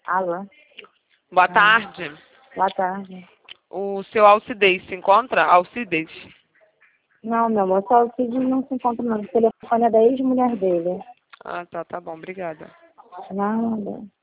Alô? Boa tarde. Boa tarde. O seu Alcides se encontra? Alcides. Não, meu amor, só o Cid não se encontra não. O telefone é da ex-mulher dele. Ah, tá bom. Obrigada. Nada.